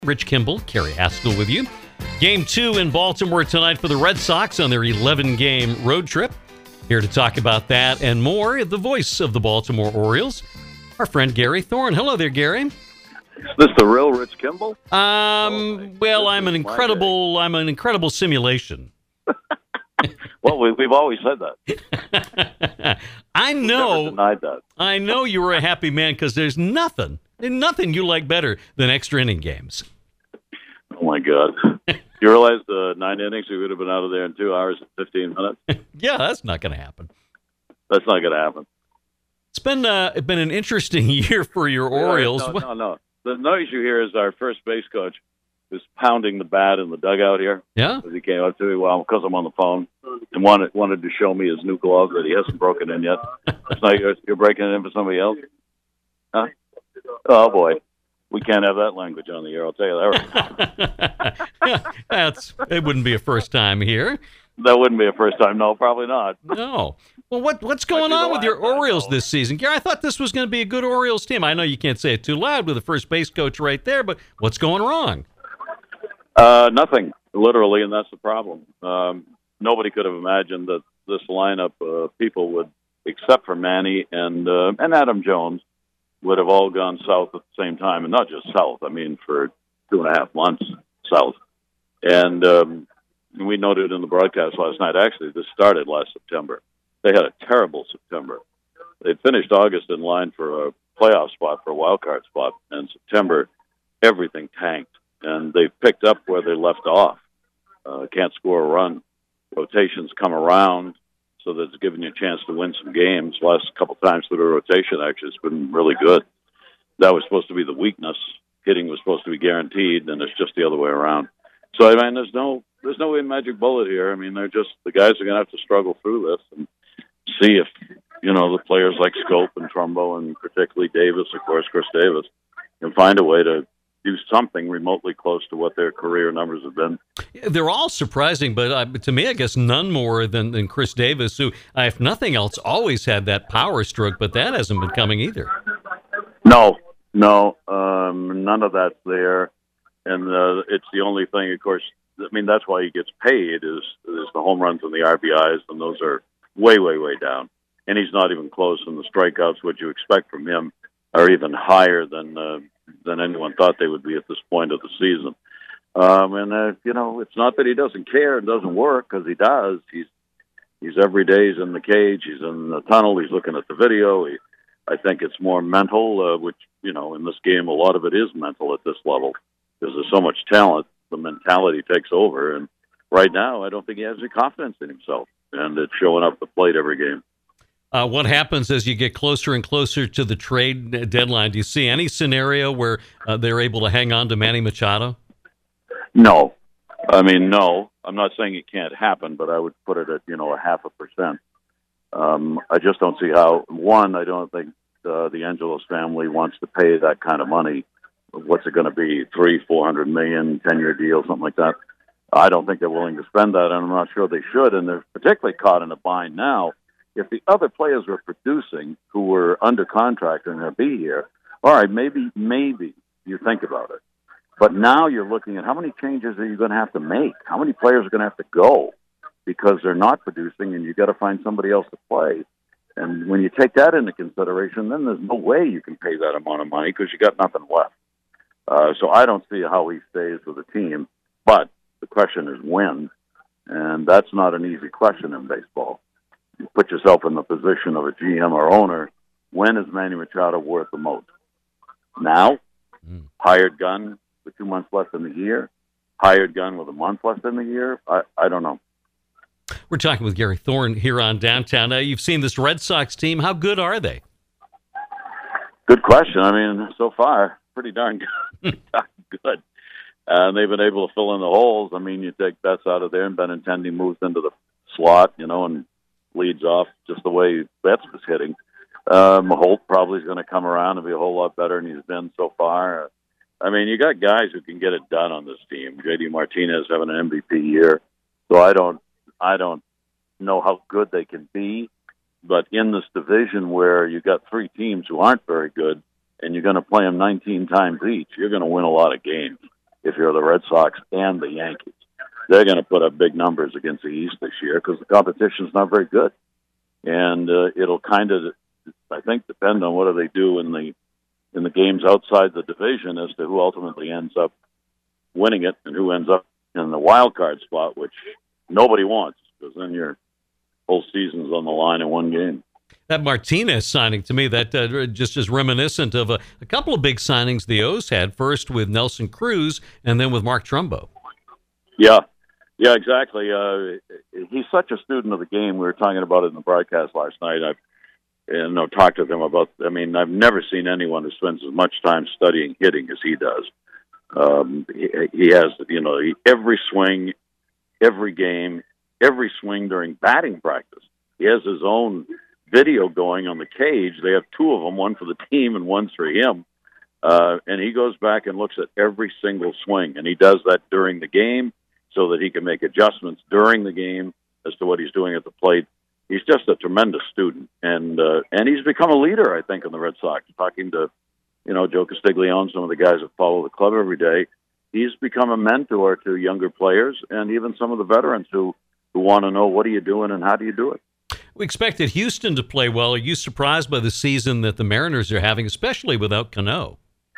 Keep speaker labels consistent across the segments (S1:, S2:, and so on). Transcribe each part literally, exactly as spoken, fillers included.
S1: Rich Kimball, Kerry Haskell with you. Game two in Baltimore tonight for the Red Sox on their eleven-game road trip. Here to talk about that and more, the voice of the Baltimore Orioles, our friend Gary Thorne. Hello there, Gary.
S2: Is this the real Rich Kimball?
S1: Um. Well, I'm an incredible. I'm an incredible simulation.
S2: Well, we, we've always said that.
S1: I know.
S2: We've never denied that.
S1: I know you were a happy man because there's nothing, nothing you like better than extra inning games.
S2: Oh my God! You realize the nine innings we would have been out of there in two hours and fifteen minutes?
S1: Yeah, that's not going to happen.
S2: That's not going to happen.
S1: It's been uh, it's been an interesting year for your Orioles.
S2: No, no, no. The noise you hear is our first base coach who's pounding the bat in the dugout here.
S1: Yeah.
S2: He came up to me, well, because I'm on the phone, and wanted wanted to show me his new glove that he hasn't broken in yet. It's not you're, you're breaking it in for somebody else? Huh? Oh, boy. We can't have that language on the air, I'll tell you that right.
S1: That's, it wouldn't be a first time here.
S2: That wouldn't be a first time. No, probably not.
S1: No. Well, what what's going on with your Orioles this season? Gary, I thought this was going to be a good Orioles team. I know you can't say it too loud with the first base coach right there, but what's going wrong?
S2: Uh, nothing, literally, and that's the problem. Um, nobody could have imagined that this lineup of uh, people would, except for Manny and uh, and Adam Jones, would have all gone south at the same time, and not just south. I mean, for two and a half months south. And um, we noted in the broadcast last night, actually, this started last September. They had a terrible September. They finished August in line for a playoff spot, for a wild card spot, and September, everything tanked. And they picked up where they left off. Uh, can't score a run. Rotations come around, so that's giving you a chance to win some games. Last couple times through the rotation, actually, it's been really good. That was supposed to be the weakness. Hitting was supposed to be guaranteed, and it's just the other way around. So, I mean, there's no there's no magic bullet here. I mean, they're just, the guys are going to have to struggle through this and see if, you know, the players like Scope and Trumbo and particularly Davis, of course, Chris Davis, can find a way to do something remotely close to what their career numbers have been.
S1: They're all surprising, but uh, to me, I guess none more than, than Chris Davis, who, uh, if nothing else, always had that power stroke, but that hasn't been coming either.
S2: No, no, um, none of that's there. And uh, it's the only thing, of course, I mean, that's why he gets paid is, is the home runs and the R B Is, and those are way, way, way down. And he's not even close, and the strikeouts, what you expect from him, are even higher than uh, than anyone thought they would be at this point of the season. Um, and, uh, you know, it's not that he doesn't care and doesn't work, because he does. He's he's every day he's in the cage, he's in the tunnel, he's looking at the video. He, I think it's more mental, uh, which, you know, in this game, a lot of it is mental at this level, because there's so much talent, the mentality takes over. And right now, I don't think he has any confidence in himself, and it's showing up at the plate every game.
S1: Uh, what happens as you get closer and closer to the trade deadline? Do you see any scenario where uh, they're able to hang on to Manny Machado?
S2: No. I mean, no. I'm not saying it can't happen, but I would put it at, you know, a half a percent. Um, I just don't see how. One, I don't think uh, the Angelos family wants to pay that kind of money. What's it going to be? Three, four hundred million, ten-year deal, something like that. I don't think they're willing to spend that, and I'm not sure they should. And they're particularly caught in a bind now. If the other players were producing who were under contract and going to be here, all right, maybe, maybe you think about it. But now you're looking at how many changes are you going to have to make? How many players are going to have to go because they're not producing, and you've got to find somebody else to play. And when you take that into consideration, then there's no way you can pay that amount of money because you got nothing left. Uh, so I don't see how he stays with the team. But the question is when, and that's not an easy question in baseball. You put yourself in the position of a G M or owner. When is Manny Machado worth the most? Now? Mm. Hired gun with two months left in the year? Hired gun with a month left in the year? I, I don't know.
S1: We're talking with Gary Thorne here on Downtown. Now, you've seen this Red Sox team. How good are they?
S2: Good question. I mean, so far, pretty darn good. good. Uh, they've been able to fill in the holes. I mean, you take Betts out of there, and Benintendi moves into the slot, you know, and leads off just the way Betts was hitting. Um, Holt probably is going to come around and be a whole lot better than he's been so far. I mean, you got guys who can get it done on this team. J D Martinez having an M V P year, so I don't, I don't know how good they can be. But in this division where you got three teams who aren't very good, and you're going to play them nineteen times each, you're going to win a lot of games. if you're the Red Sox and the Yankees. They're going to put up big numbers against the East this year because the competition's not very good. And uh, it'll kind of, I think, depend on what do they do in the in the games outside the division as to who ultimately ends up winning it and who ends up in the wild card spot, which nobody wants because then your whole season's on the line in one game.
S1: That Martinez signing, to me, that uh, just is reminiscent of a, a couple of big signings the O's had, first with Nelson Cruz and then with Mark Trumbo.
S2: Yeah, yeah, exactly. Uh, he's such a student of the game. We were talking about it in the broadcast last night. I've you know, talked to them about, I mean, I've never seen anyone who spends as much time studying hitting as he does. Um, he, he has, you know, every swing, every game, every swing during batting practice. He has his own video going on the cage. They have two of them, one for the team and one for him. Uh, and he goes back and looks at every single swing, and he does that during the game so that he can make adjustments during the game as to what he's doing at the plate. He's just a tremendous student, and uh, and he's become a leader, I think, in the Red Sox. Talking to, you know, Joe Castiglione, some of the guys that follow the club every day, he's become a mentor to younger players and even some of the veterans who, who want to know what are you doing and how do you do it.
S1: We expected Houston to play well. Are you surprised by the season that the Mariners are having, especially without Cano?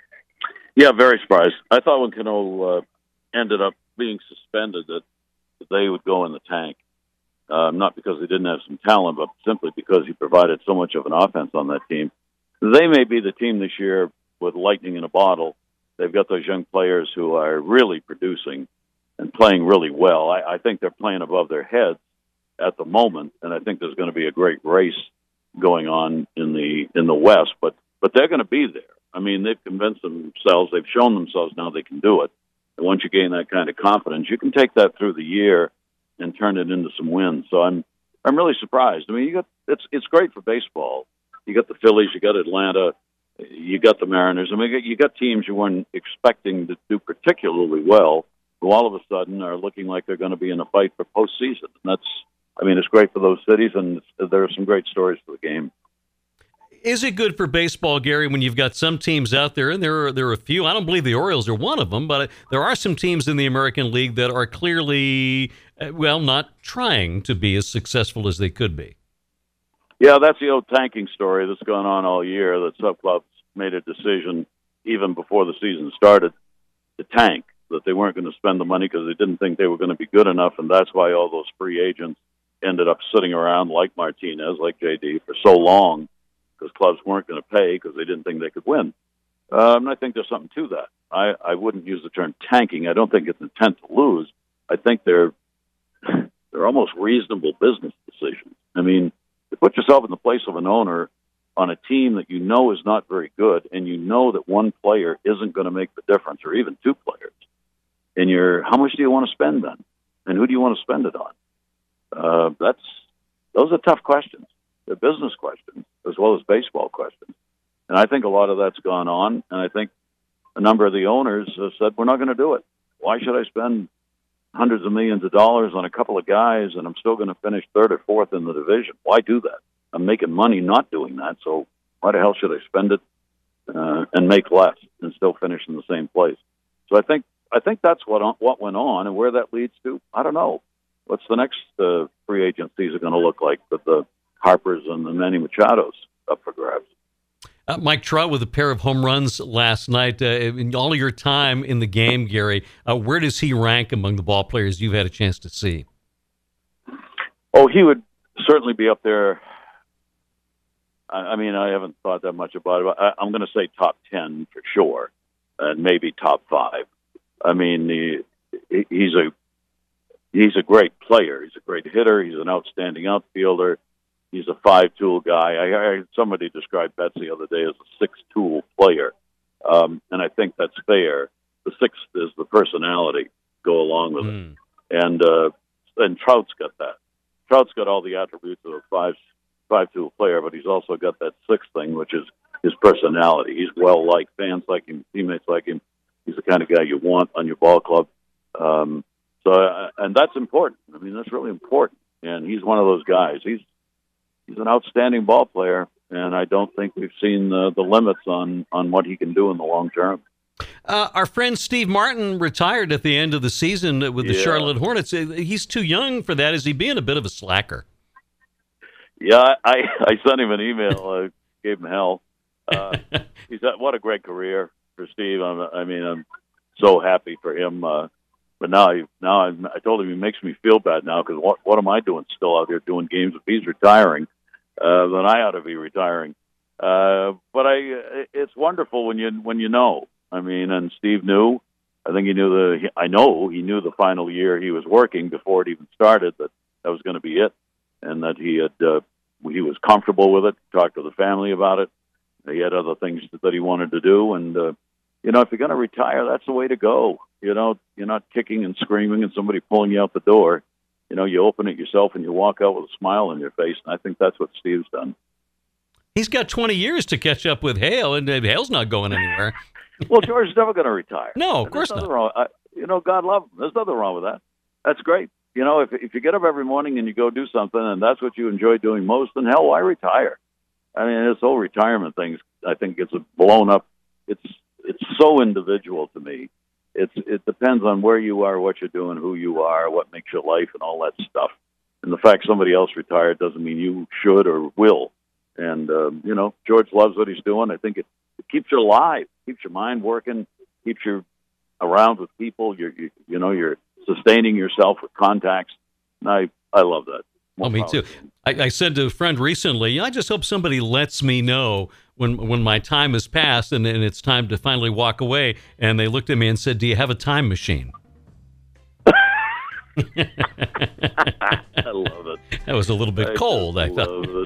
S2: Yeah, very surprised. I thought when Cano uh, ended up being suspended that they would go in the tank. Uh, not because they didn't have some talent, but simply because he provided so much of an offense on that team. They may be the team this year with lightning in a bottle. They've got those young players who are really producing and playing really well. I, I think they're playing above their heads at the moment, and I think there's going to be a great race going on in the in the West. But but they're going to be there. I mean, they've convinced themselves, they've shown themselves now they can do it. And once you gain that kind of confidence, you can take that through the year and turn it into some wins. So I'm I'm really surprised. I mean, you got it's it's great for baseball. You got the Phillies, you got Atlanta, you got the Mariners. I mean, you got teams you weren't expecting to do particularly well, who all of a sudden are looking like they're going to be in a fight for postseason. And that's, I mean, it's great for those cities, and there are some great stories for the game.
S1: Is it good for baseball, Gary, when you've got some teams out there, and there are, there are a few, I don't believe the Orioles are one of them, but there are some teams in the American League that are clearly, well, not trying to be as successful as they could be?
S2: Yeah, that's the old tanking story that's gone on all year, that some clubs made a decision even before the season started to tank, that they weren't going to spend the money because they didn't think they were going to be good enough, and that's why all those free agents ended up sitting around like Martinez, like J D, for so long, because clubs weren't going to pay because they didn't think they could win. Um, and I think there's something to that. I, I wouldn't use the term tanking. I don't think it's intent to lose. I think they're they're almost reasonable business decisions. I mean, to put yourself in the place of an owner on a team that you know is not very good, and you know that one player isn't going to make the difference, or even two players, and you're, how much do you want to spend then? And who do you want to spend it on? Uh, that's those are tough questions. They're business questions as well as baseball questions. And I think a lot of that's gone on, and I think a number of the owners have said, we're not going to do it. Why should I spend hundreds of millions of dollars on a couple of guys and I'm still going to finish third or fourth in the division? Why do that? I'm making money not doing that, so why the hell should I spend it uh, and make less and still finish in the same place? So I think I think that's what what went on, and where that leads to, I don't know. What's the next uh, free agent season going to look like with the Harpers and the Manny Machados up for grabs?
S1: Uh, Mike Trout with a pair of home runs last night. Uh, in all your time in the game, Gary, uh, where does he rank among the ball players you've had a chance to see?
S2: Oh, he would certainly be up there. I, I mean, I haven't thought that much about it, but I, I'm going to say top ten for sure, and maybe top five. I mean, he, he's a he's a great player. He's a great hitter. He's an outstanding outfielder. He's a five-tool guy. I heard somebody describe Betts the other day as a six-tool player, um, and I think that's fair. The sixth is the personality go along with mm. it, and uh, and Trout's got that. Trout's got all the attributes of a five five-tool player, but he's also got that sixth thing, which is his personality. He's well-liked. Fans like him. Teammates like him. He's the kind of guy you want on your ball club. Um, so, uh, and that's important. I mean, that's really important. And he's one of those guys. He's he's an outstanding ball player, and I don't think we've seen the, the limits on, on what he can do in the long term.
S1: Uh, our friend Steve Martin retired at the end of the season with the
S2: Yeah.
S1: Charlotte Hornets. Uh, He's too young for that. Is he being a bit of a slacker?
S2: Yeah, I, I sent him an email. I gave him hell. Uh, he said, "What a great career for Steve." I'm, I mean, I'm so happy for him. Uh, but now, I, now I'm, I told him he makes me feel bad now because what, what am I doing still out there doing games? If he's retiring, uh, then I ought to be retiring. Uh, but I, it's wonderful when you when you know. I mean, and Steve knew. I think he knew the. I know he knew the final year he was working before it even started that that was going to be it, and that he had. Uh, He was comfortable with it, talked to the family about it. He had other things that he wanted to do. And, uh, you know, if you're going to retire, that's the way to go. You know, you're not kicking and screaming and somebody pulling you out the door. You know, you open it yourself and you walk out with a smile on your face. And I think that's what Steve's done.
S1: He's got twenty years to catch up with Hale, and uh, Hale's not going anywhere.
S2: Well, George is never going to retire.
S1: No, of
S2: And
S1: course
S2: there's
S1: not.
S2: nothing wrong. I, you know, God love him. There's nothing wrong with that. That's great. You know, if if you get up every morning and you go do something and that's what you enjoy doing most, then hell, why retire? I mean, this whole retirement thing, I think, gets blown up. It's it's so individual to me. It's it depends on where you are, what you're doing, who you are, what makes your life, and all that stuff. And the fact somebody else retired doesn't mean you should or will. And um, you know, George loves what he's doing. I think it, it keeps you alive, keeps your mind working, keeps you around with people. You're you, you know you're sustaining yourself with contacts. And I, I love that. More
S1: Oh, me
S2: power
S1: too.
S2: to him.
S1: I, I said to a friend recently, I just hope somebody lets me know when when my time has passed and, and it's time to finally walk away. And they looked at me and said, "Do you have a time machine?"
S2: I love it.
S1: That was a little bit
S2: I
S1: cold, I
S2: just
S1: thought.
S2: love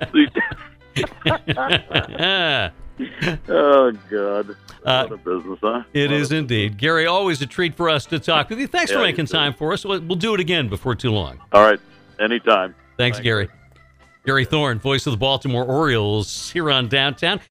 S2: it. Oh, God.
S1: Uh,
S2: What a business, huh?
S1: It
S2: What
S1: is
S2: a-
S1: indeed. Gary, always a treat for us to talk with you. Thanks
S2: Yeah,
S1: for
S2: you
S1: making
S2: too.
S1: time for us. We'll, we'll do it again before too long.
S2: All right. Anytime.
S1: Thanks,
S2: Thanks.
S1: Gary. Gary Thorne, voice of the Baltimore Orioles, here on Downtown.